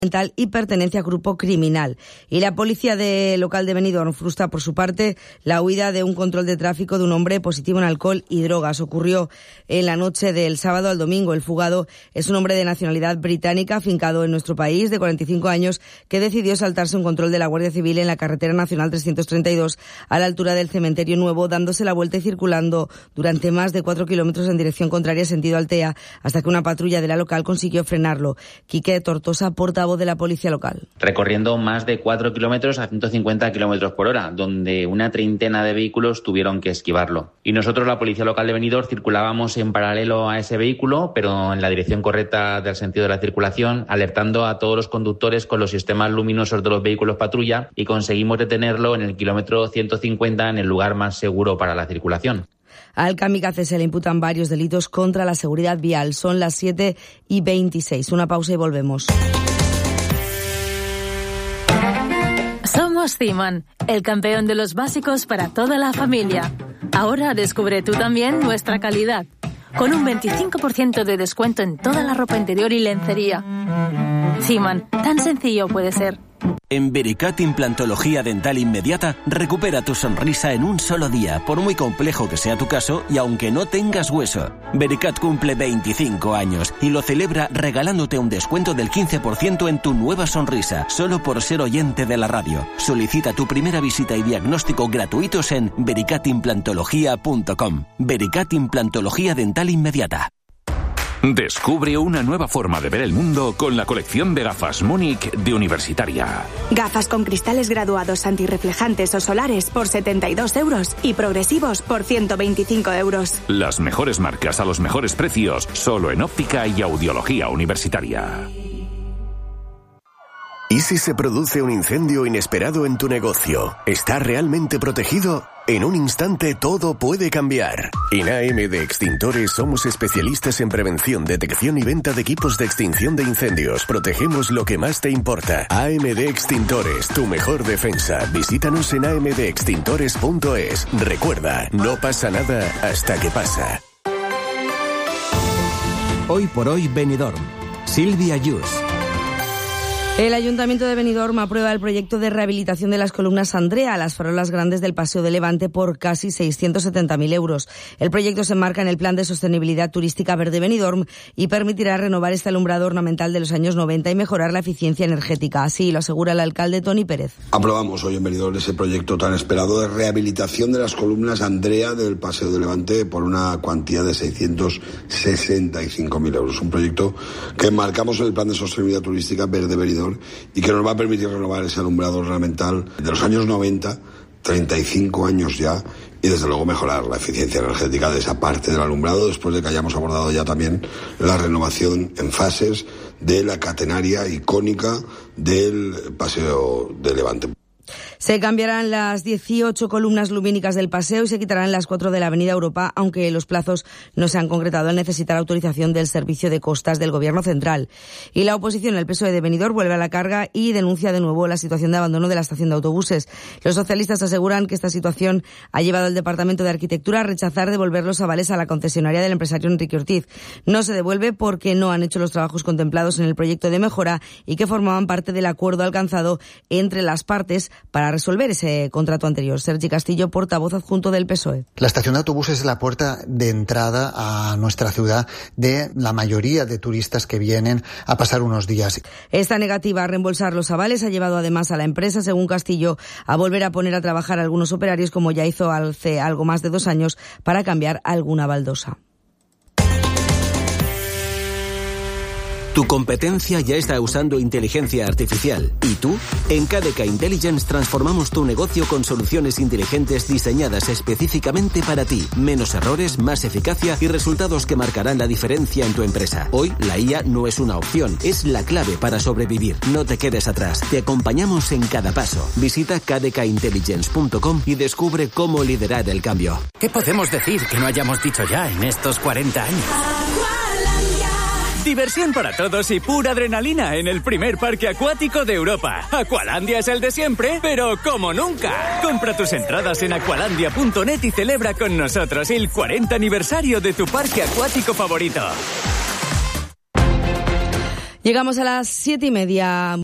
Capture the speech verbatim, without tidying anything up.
mental y pertenencia a grupo criminal. Y la policía de local de Benidorm frustra por su parte la huida de un control de tráfico de un hombre positivo en alcohol y drogas. Ocurrió en la noche del sábado al domingo. El fugado es un hombre de nacionalidad británica afincado en nuestro país, de cuarenta y cinco años, que decidió saltarse un control de la Guardia Civil en la carretera nacional trescientos treinta y dos a la altura del Cementerio Nuevo, dándose la vuelta y circulando durante más de cuatro kilómetros en dirección contraria sentido Altea, hasta que una patrulla de la local consiguió frenarlo. Quique Tortosa, portavoz de la policía local. Recorriendo más de cuatro kilómetros a ciento cincuenta kilómetros por hora, donde una treintena de vehículos tuvieron que esquivarlo. Y nosotros, la policía local de Benidorm, circulábamos en paralelo a ese vehículo, pero en la dirección correcta del sentido de la circulación, alertando a todos los conductores con los sistemas luminosos de los vehículos patrulla, y conseguimos detenerlo en el kilómetro ciento cincuenta, en el lugar más seguro para la circulación. Al kamikaze se le imputan varios delitos contra la seguridad vial. Son las siete y veintiséis. Una pausa y volvemos. Somos Cieman, el campeón de los básicos para toda la familia. Ahora descubre tú también nuestra calidad, con un veinticinco por ciento de descuento en toda la ropa interior y lencería. Cieman, tan sencillo puede ser. En Vericat Implantología Dental Inmediata, recupera tu sonrisa en un solo día, por muy complejo que sea tu caso y aunque no tengas hueso. Vericat cumple veinticinco años y lo celebra regalándote un descuento del quince por ciento en tu nueva sonrisa, solo por ser oyente de la radio. Solicita tu primera visita y diagnóstico gratuitos en vericat implantología punto com. Vericat Implantología Dental Inmediata. Descubre una nueva forma de ver el mundo con la colección de gafas Múnich de Universitaria. Gafas con cristales graduados antirreflejantes o solares por setenta y dos euros y progresivos por ciento veinticinco euros. Las mejores marcas a los mejores precios, solo en óptica y audiología universitaria. ¿Y si se produce un incendio inesperado en tu negocio? ¿Está realmente protegido? En un instante todo puede cambiar. En A M D Extintores somos especialistas en prevención, detección y venta de equipos de extinción de incendios. Protegemos lo que más te importa. A M D Extintores, tu mejor defensa. Visítanos en a m d extintores punto es. Recuerda, no pasa nada hasta que pasa. Hoy por hoy Benidorm. Silvia Yus. El Ayuntamiento de Benidorm aprueba el proyecto de rehabilitación de las columnas Andrea, las farolas grandes del Paseo de Levante, por casi seiscientos setenta mil euros. El proyecto se enmarca en el Plan de Sostenibilidad Turística Verde Benidorm y permitirá renovar este alumbrado ornamental de los años noventa y mejorar la eficiencia energética. Así lo asegura el alcalde Toni Pérez. Aprobamos hoy en Benidorm ese proyecto tan esperado de rehabilitación de las columnas Andrea del Paseo de Levante por una cuantía de seiscientos sesenta y cinco mil euros. Un proyecto que enmarcamos en el Plan de Sostenibilidad Turística Verde Benidorm y que nos va a permitir renovar ese alumbrado ornamental de los años noventa, treinta y cinco años ya, y desde luego mejorar la eficiencia energética de esa parte del alumbrado, después de que hayamos abordado ya también la renovación en fases de la catenaria icónica del Paseo de Levante. Se cambiarán las dieciocho columnas lumínicas del paseo y se quitarán las cuatro de la Avenida Europa, aunque los plazos no se han concretado al necesitar autorización del Servicio de Costas del Gobierno Central. Y la oposición, el P S O E de Benidorm, vuelve a la carga y denuncia de nuevo la situación de abandono de la estación de autobuses. Los socialistas aseguran que esta situación ha llevado al Departamento de Arquitectura a rechazar devolver los avales a la concesionaria del empresario Enrique Ortiz. No se devuelve porque no han hecho los trabajos contemplados en el proyecto de mejora y que formaban parte del acuerdo alcanzado entre las partes para resolver ese contrato anterior. Sergi Castillo, portavoz adjunto del P S O E. La estación de autobuses es la puerta de entrada a nuestra ciudad de la mayoría de turistas que vienen a pasar unos días. Esta negativa a reembolsar los avales ha llevado además a la empresa, según Castillo, a volver a poner a trabajar a algunos operarios, como ya hizo hace algo más de dos años, para cambiar alguna baldosa. Tu competencia ya está usando inteligencia artificial. ¿Y tú? En K D K Intelligence transformamos tu negocio con soluciones inteligentes diseñadas específicamente para ti. Menos errores, más eficacia y resultados que marcarán la diferencia en tu empresa. Hoy, la I A no es una opción, es la clave para sobrevivir. No te quedes atrás. Te acompañamos en cada paso. Visita k d k intelligence punto com y descubre cómo liderar el cambio. ¿Qué podemos decir que no hayamos dicho ya en estos cuarenta años? Diversión para todos y pura adrenalina en el primer parque acuático de Europa. Aqualandia es el de siempre, pero como nunca. Compra tus entradas en aqualandia punto net y celebra con nosotros el cuarenta aniversario de tu parque acuático favorito. Llegamos a las siete y media.